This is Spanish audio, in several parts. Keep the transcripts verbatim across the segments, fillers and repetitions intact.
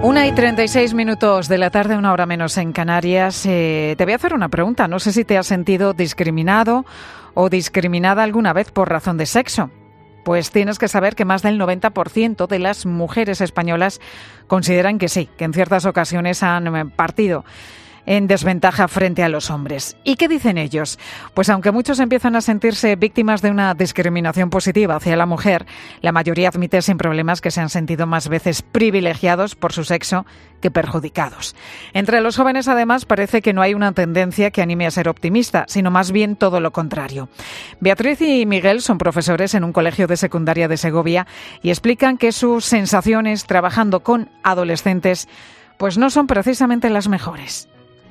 Una y treinta y seis minutos de la tarde, una hora menos en Canarias. Eh, te voy a hacer una pregunta. No sé si te has sentido discriminado o discriminada alguna vez por razón de sexo. Pues tienes que saber que más del noventa por ciento de las mujeres españolas consideran que sí, que en ciertas ocasiones han partido en desventaja frente a los hombres. ¿Y qué dicen ellos? Pues aunque muchos empiezan a sentirse víctimas de una discriminación positiva hacia la mujer, la mayoría admite sin problemas que se han sentido más veces privilegiados por su sexo que perjudicados. Entre los jóvenes, además, parece que no hay una tendencia que anime a ser optimista, sino más bien todo lo contrario. Beatriz y Miguel son profesores en un colegio de secundaria de Segovia y explican que sus sensaciones trabajando con adolescentes pues no son precisamente las mejores.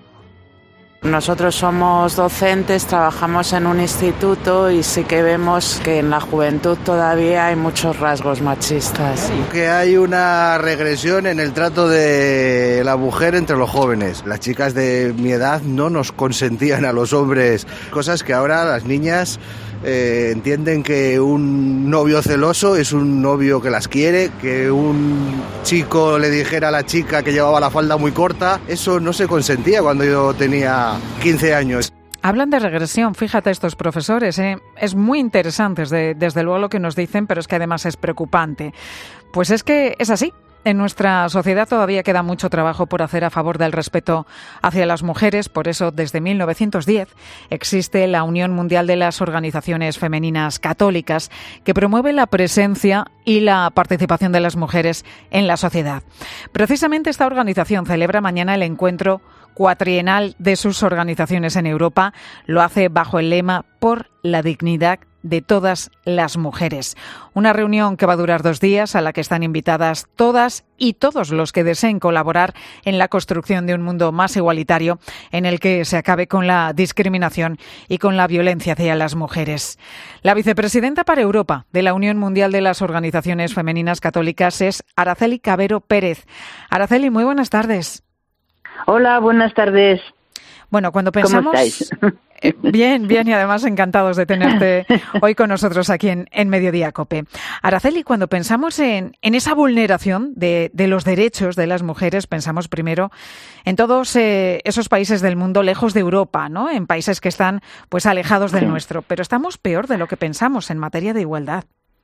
Nosotros somos docentes, trabajamos en un instituto y sí que vemos que en la juventud todavía hay muchos rasgos machistas. Que hay una regresión en el trato de la mujer entre los jóvenes. Las chicas de mi edad no nos consentían a los hombres, cosas que ahora las niñas eh, entienden que un novio celoso es un novio que las quiere, que un chico le dijera a la chica que llevaba la falda muy corta, eso no se consentía cuando yo tenía quince años. Hablan de regresión, fíjate estos profesores, ¿eh? Es muy interesante desde, desde luego lo que nos dicen, pero es que además es preocupante. Pues es que es así. En nuestra sociedad todavía queda mucho trabajo por hacer a favor del respeto hacia las mujeres. Por eso, desde mil novecientos diez existe la Unión Mundial de las Organizaciones Femeninas Católicas, que promueve la presencia y la participación de las mujeres en la sociedad. Precisamente esta organización celebra mañana el encuentro cuatrienal de sus organizaciones en Europa. Lo hace bajo el lema Por la dignidad de todas las mujeres. Una reunión que va a durar dos días, a la que están invitadas todas y todos los que deseen colaborar en la construcción de un mundo más igualitario, en el que se acabe con la discriminación y con la violencia hacia las mujeres. La vicepresidenta para Europa de la Unión Mundial de las Organizaciones Femeninas Católicas es Araceli Cavero Pérez. Araceli, muy buenas tardes. Hola, buenas tardes. Bueno, cuando pensamos... ¿Cómo estáis? Bien, bien, y además encantados de tenerte hoy con nosotros aquí en, en Mediodía COPE. Araceli, cuando pensamos en, en esa vulneración de, de los derechos de las mujeres, pensamos primero en todos eh, esos países del mundo lejos de Europa, ¿no? En países que están pues alejados del sí. nuestro, pero estamos peor de lo que pensamos en materia de igualdad.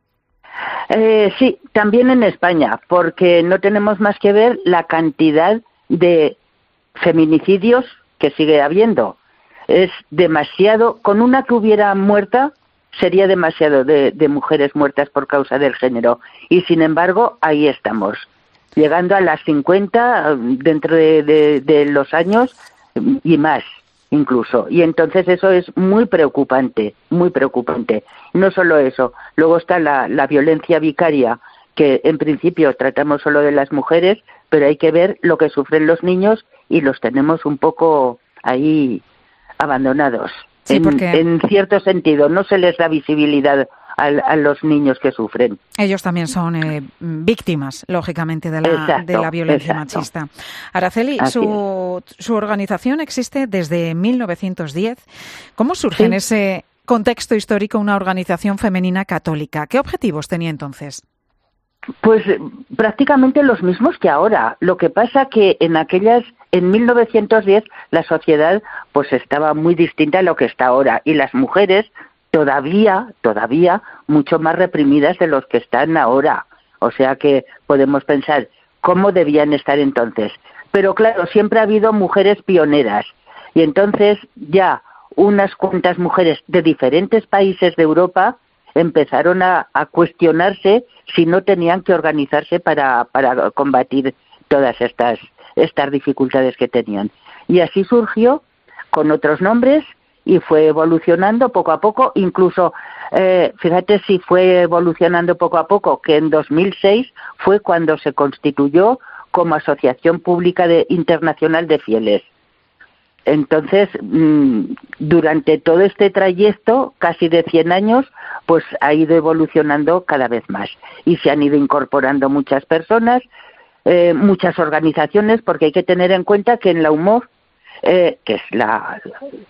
Eh, sí, también en España, porque no tenemos más que ver la cantidad de feminicidios que sigue habiendo. Es demasiado, con una que hubiera muerta, sería demasiado de, de mujeres muertas por causa del género. Y sin embargo, ahí estamos, llegando a las cincuenta dentro de, de, de los años y más incluso. Y entonces eso es muy preocupante, muy preocupante. No solo eso, luego está la, la violencia vicaria, que en principio tratamos solo de las mujeres, pero hay que ver lo que sufren los niños y los tenemos un poco ahí abandonados. Sí, en, porque... en cierto sentido, no se les da visibilidad a, a los niños que sufren. Ellos también son eh, víctimas, lógicamente, de la, exacto, de la violencia exacto. machista. Araceli, su, su organización existe desde mil novecientos diez. ¿Cómo surge sí. en ese contexto histórico una organización femenina católica? ¿Qué objetivos tenía entonces? Pues prácticamente los mismos que ahora. Lo que pasa que en aquellas, en mil novecientos diez, la sociedad pues estaba muy distinta a lo que está ahora y las mujeres todavía, todavía mucho más reprimidas de los que están ahora. O sea que podemos pensar cómo debían estar entonces. Pero claro, siempre ha habido mujeres pioneras y entonces ya unas cuantas mujeres de diferentes países de Europa empezaron a, a cuestionarse si no tenían que organizarse para, para combatir todas estas, estas dificultades que tenían. Y así surgió con otros nombres y fue evolucionando poco a poco, incluso, eh, fíjate si fue evolucionando poco a poco, que en dos mil seis fue cuando se constituyó como Asociación Pública de, Internacional de Fieles. Entonces, durante todo este trayecto, casi de cien años, pues ha ido evolucionando cada vez más. Y se han ido incorporando muchas personas, eh, muchas organizaciones, porque hay que tener en cuenta que en la U M O F, eh, que es la...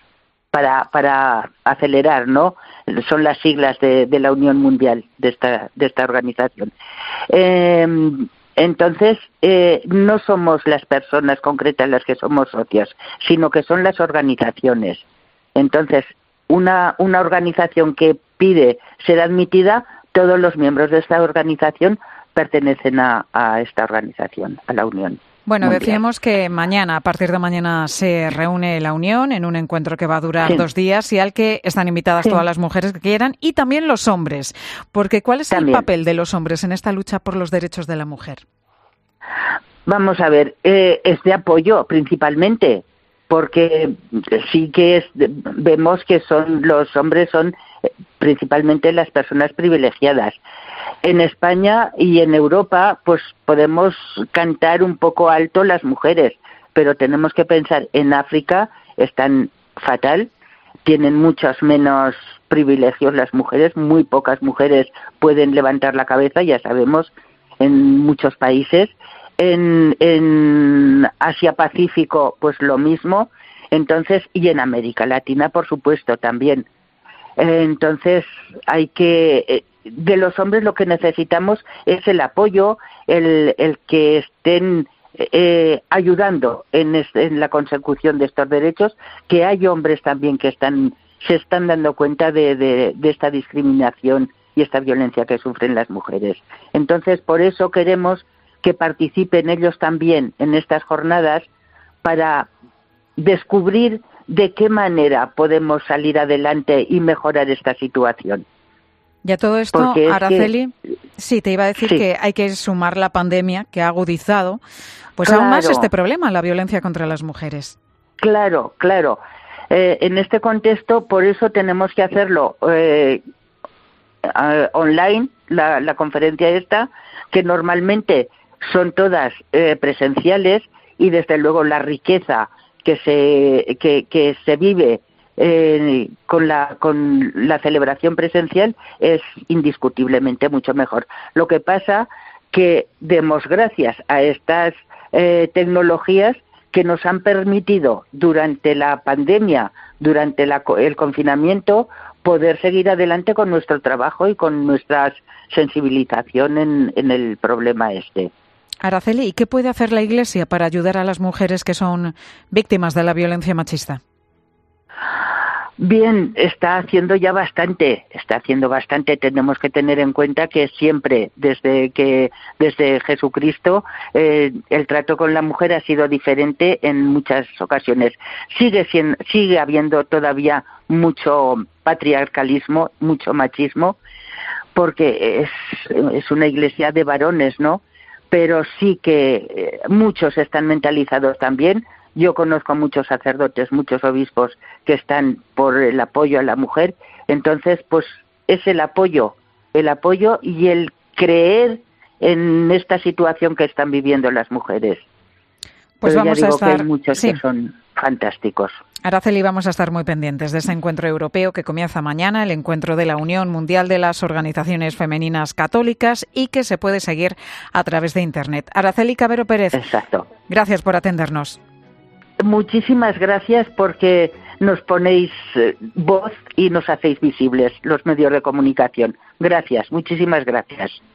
para para acelerar, ¿no? Son las siglas de, de la Unión Mundial, de esta, de esta organización. Eh, Entonces, eh, no somos las personas concretas las que somos socios, sino que son las organizaciones. Entonces, una, una organización que pide ser admitida, todos los miembros de esta organización pertenecen a, a esta organización, a la Unión. Bueno, Mundial. decíamos que mañana, a partir de mañana, se reúne la Unión en un encuentro que va a durar Sí. dos días y al que están invitadas Sí. todas las mujeres que quieran y también los hombres. Porque ¿cuál es También. el papel de los hombres en esta lucha por los derechos de la mujer? Vamos a ver, eh, es de apoyo principalmente, porque sí que es, vemos que son los hombres son eh, principalmente las personas privilegiadas. En España y en Europa, pues podemos cantar un poco alto las mujeres, pero tenemos que pensar, en África están fatal, tienen muchos menos privilegios las mujeres, muy pocas mujeres pueden levantar la cabeza, ya sabemos, en muchos países. En, en Asia Pacífico, pues lo mismo, entonces, y en América Latina, por supuesto, también. Entonces, hay que, de los hombres lo que necesitamos es el apoyo, el, el que estén eh, ayudando en, este, en la consecución de estos derechos, que hay hombres también que están, se están dando cuenta de, de, de esta discriminación y esta violencia que sufren las mujeres. Entonces, por eso queremos que participen ellos también en estas jornadas para descubrir de qué manera podemos salir adelante y mejorar esta situación. Y a todo esto, Porque es Araceli, que, sí, te iba a decir sí. que hay que sumar la pandemia que ha agudizado, pues Claro. aún más este problema, la violencia contra las mujeres. Claro, claro. Eh, en este contexto, por eso tenemos que hacerlo eh, eh, online, la, la conferencia esta, que normalmente son todas eh, presenciales, y desde luego la riqueza que se que, que se vive eh, con la con la celebración presencial es indiscutiblemente mucho mejor. Lo que pasa que demos gracias a estas eh, tecnologías que nos han permitido durante la pandemia, durante la, el confinamiento, poder seguir adelante con nuestro trabajo y con nuestra sensibilización en, en el problema este. Araceli, ¿y qué puede hacer la Iglesia para ayudar a las mujeres que son víctimas de la violencia machista? Bien, está haciendo ya bastante, está haciendo bastante. Tenemos que tener en cuenta que siempre, desde que desde Jesucristo, eh, el trato con la mujer ha sido diferente en muchas ocasiones. Sigue siendo, sigue habiendo todavía mucho patriarcalismo, mucho machismo, porque es, es una iglesia de varones, ¿no? Pero sí que eh, muchos están mentalizados también. Yo conozco a muchos sacerdotes, muchos obispos que están por el apoyo a la mujer. Entonces, pues es el apoyo, el apoyo y el creer en esta situación que están viviendo las mujeres. Pues Pero vamos ya a digo estar... que hay muchos sí. que son fantásticos. Araceli, vamos a estar muy pendientes de ese encuentro europeo que comienza mañana, el encuentro de la Unión Mundial de las Organizaciones Femeninas Católicas, y que se puede seguir a través de Internet. Araceli Cabero Pérez, Exacto. Gracias por atendernos. Muchísimas gracias porque nos ponéis eh, voz y nos hacéis visibles los medios de comunicación. Gracias, muchísimas gracias.